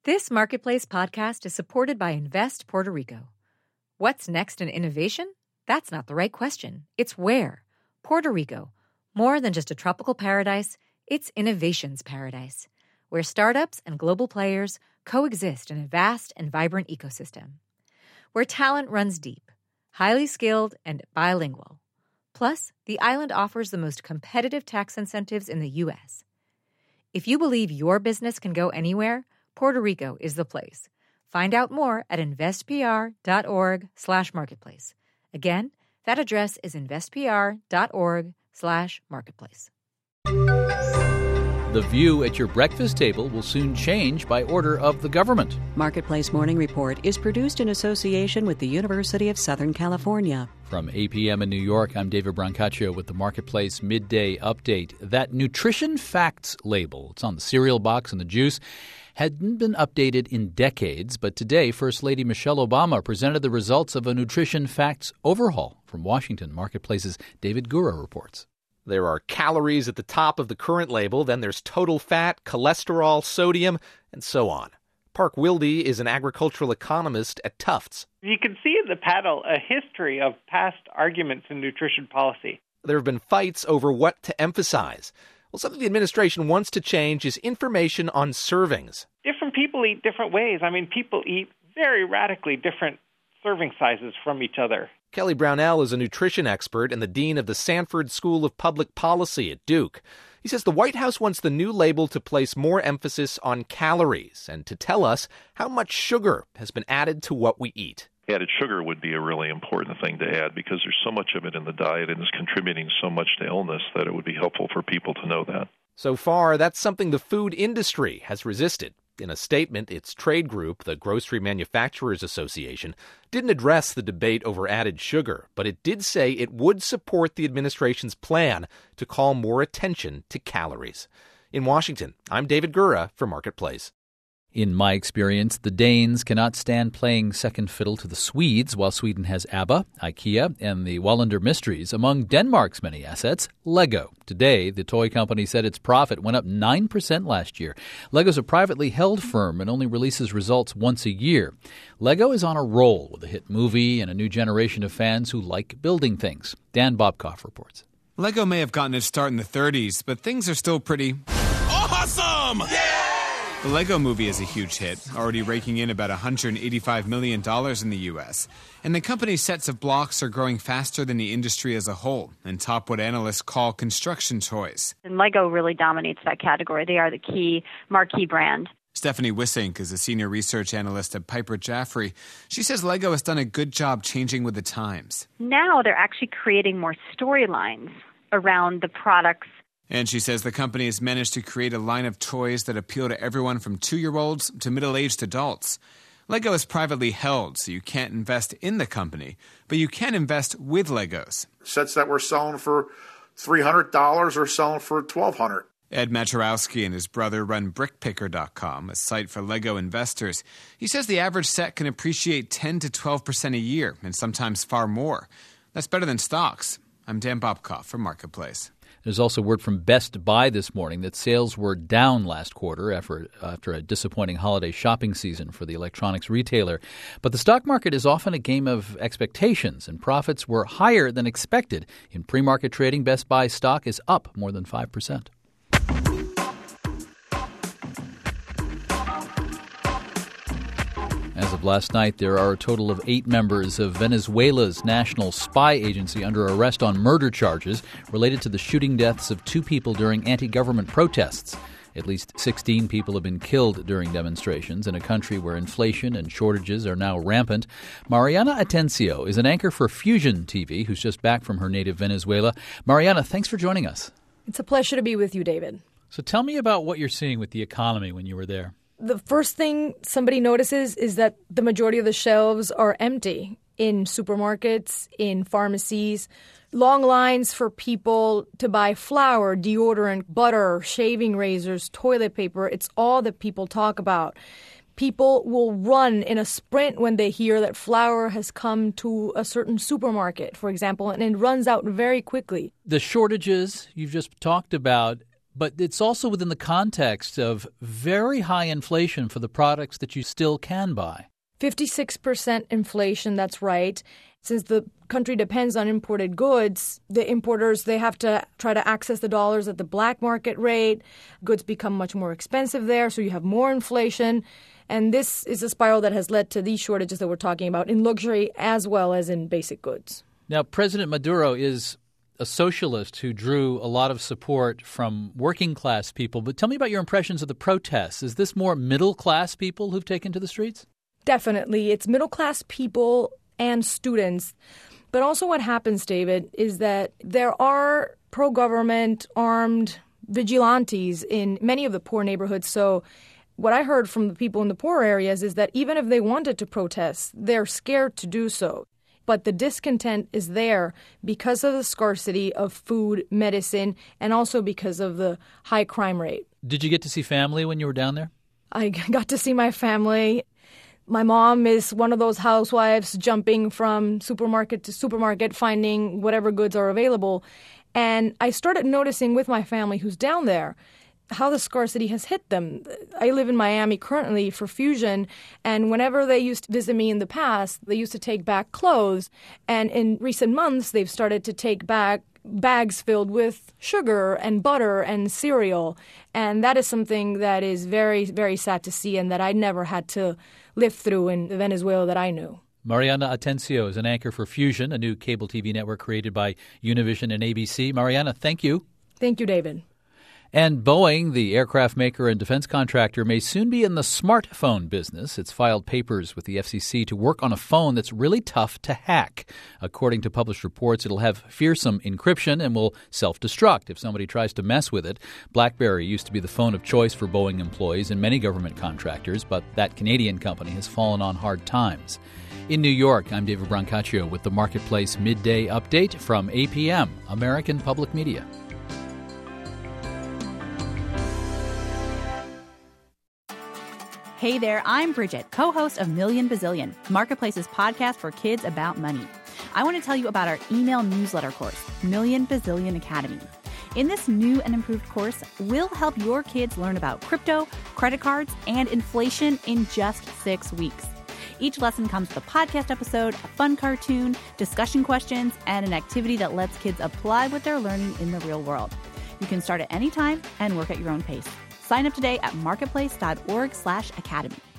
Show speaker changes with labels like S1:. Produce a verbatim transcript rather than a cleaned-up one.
S1: This Marketplace podcast is supported by Invest Puerto Rico. What's next in innovation? That's not the right question. It's where. Puerto Rico. More than just a tropical paradise, it's innovation's paradise, where startups and global players coexist in a vast and vibrant ecosystem. Where talent runs deep, highly skilled, and bilingual. Plus, the island offers the most competitive tax incentives in the U S. If you believe your business can go anywhere, Puerto Rico is the place. Find out more at investpr.org slash marketplace. Again, that address is investpr.org slash marketplace.
S2: The view at your breakfast table will soon change by order of the government.
S3: Marketplace Morning Report is produced in association with the University of Southern California.
S2: From eight p.m. in New York, I'm David Brancaccio with the Marketplace Midday Update. That nutrition facts label, it's on the cereal box and the juice, hadn't been updated in decades, but today First Lady Michelle Obama presented the results of a nutrition facts overhaul. From Washington, Marketplace's David Gura reports.
S4: There are calories at the top of the current label, then there's total fat, cholesterol, sodium, and so on. Park Wilde is an agricultural economist at Tufts.
S5: You can see in the panel a history of past arguments in nutrition policy.
S4: There have been fights over what to emphasize. Well, something the administration wants to change is information on servings.
S5: Different people eat different ways. I mean, people eat very radically different serving sizes from each other.
S4: Kelly Brownell is a nutrition expert and the dean of the Sanford School of Public Policy at Duke. He says the White House wants the new label to place more emphasis on calories and to tell us how much sugar has been added to what we eat.
S6: Added sugar would be a really important thing to add because there's so much of it in the diet and is contributing so much to illness that it would be helpful for people to know that.
S4: So far, that's something the food industry has resisted. In a statement, its trade group, the Grocery Manufacturers Association, didn't address the debate over added sugar, but it did say it would support the administration's plan to call more attention to calories. In Washington, I'm David Gura for Marketplace.
S2: In my experience, the Danes cannot stand playing second fiddle to the Swedes, while Sweden has ABBA, IKEA, and the Wallander Mysteries. Among Denmark's many assets, Lego. Today, the toy company said its profit went up nine percent last year. Lego's a privately held firm and only releases results once a year. Lego is on a roll with a hit movie and a new generation of fans who like building things. Dan Bobkoff reports.
S7: Lego may have gotten its start in the thirties, but things are still pretty awesome! Yeah! The Lego Movie is a huge hit, already raking in about one hundred eighty-five million dollars in the U S. And the company's sets of blocks are growing faster than the industry as a whole, and top what analysts call construction toys.
S8: And Lego really dominates that category. They are the key marquee brand.
S7: Stephanie Wissink is a senior research analyst at Piper Jaffray. She says Lego has done a good job changing with the times.
S8: Now they're actually creating more storylines around the products.
S7: And she says the company has managed to create a line of toys that appeal to everyone from two-year-olds to middle-aged adults. Lego is privately held, so you can't invest in the company, but you can invest with Legos.
S9: Sets that were selling for three hundred dollars are selling for twelve hundred dollars.
S7: Ed Maturowski and his brother run brick picker dot com, a site for Lego investors. He says the average set can appreciate ten to twelve percent a year, and sometimes far more. That's better than stocks. I'm Dan Bobkoff for Marketplace.
S2: There's also word from Best Buy this morning that sales were down last quarter after, after a disappointing holiday shopping season for the electronics retailer. But the stock market is often a game of expectations, and profits were higher than expected. In pre-market trading, Best Buy stock is up more than five percent. As of last night, there are a total of eight members of Venezuela's national spy agency under arrest on murder charges related to the shooting deaths of two people during anti-government protests. At least sixteen people have been killed during demonstrations in a country where inflation and shortages are now rampant. Mariana Atencio is an anchor for Fusion T V who's just back from her native Venezuela. Mariana, thanks for joining us.
S10: It's a pleasure to be with you, David.
S2: So tell me about what you're seeing with the economy when you were there.
S10: The first thing somebody notices is that the majority of the shelves are empty in supermarkets, in pharmacies. Long lines for people to buy flour, deodorant, butter, shaving razors, toilet paper. It's all that people talk about. People will run in a sprint when they hear that flour has come to a certain supermarket, for example, and it runs out very quickly.
S2: The shortages you've just talked about, But it's also within the context of very high inflation for the products that you still can buy.
S10: fifty-six percent inflation, that's right. Since the country depends on imported goods, the importers, they have to try to access the dollars at the black market rate. Goods become much more expensive there, so you have more inflation. And this is a spiral that has led to these shortages that we're talking about in luxury as well as in basic goods.
S2: Now, President Maduro is a socialist who drew a lot of support from working class people. But tell me about your impressions of the protests. Is this more middle class people who've taken to the streets?
S10: Definitely. It's middle class people and students. But also what happens, David, is that there are pro-government armed vigilantes in many of the poor neighborhoods. So what I heard from the people in the poor areas is that even if they wanted to protest, they're scared to do so. But the discontent is there because of the scarcity of food, medicine, and also because of the high crime rate.
S2: Did you get to see family when you were down there?
S10: I got to see my family. My mom is one of those housewives jumping from supermarket to supermarket, finding whatever goods are available. And I started noticing with my family who's down there how the scarcity has hit them. I live in Miami currently for Fusion, and whenever they used to visit me in the past, they used to take back clothes. And in recent months, they've started to take back bags filled with sugar and butter and cereal. And that is something that is very, very sad to see and that I never had to live through in the Venezuela that I knew.
S2: Mariana Atencio is an anchor for Fusion, a new cable T V network created by Univision and A B C. Mariana, thank you.
S10: Thank you, David.
S2: And Boeing, the aircraft maker and defense contractor, may soon be in the smartphone business. It's filed papers with the F C C to work on a phone that's really tough to hack. According to published reports, it'll have fearsome encryption and will self-destruct if somebody tries to mess with it. BlackBerry used to be the phone of choice for Boeing employees and many government contractors, but that Canadian company has fallen on hard times. In New York, I'm David Brancaccio with the Marketplace Midday Update from A P M, American Public Media.
S11: Hey there, I'm Bridget, co-host of Million Bazillion, Marketplace's podcast for kids about money. I want to tell you about our email newsletter course, Million Bazillion Academy. In this new and improved course, we'll help your kids learn about crypto, credit cards, and inflation in just six weeks. Each lesson comes with a podcast episode, a fun cartoon, discussion questions, and an activity that lets kids apply what they're learning in the real world. You can start at any time and work at your own pace. Sign up today at marketplace.org slash academy.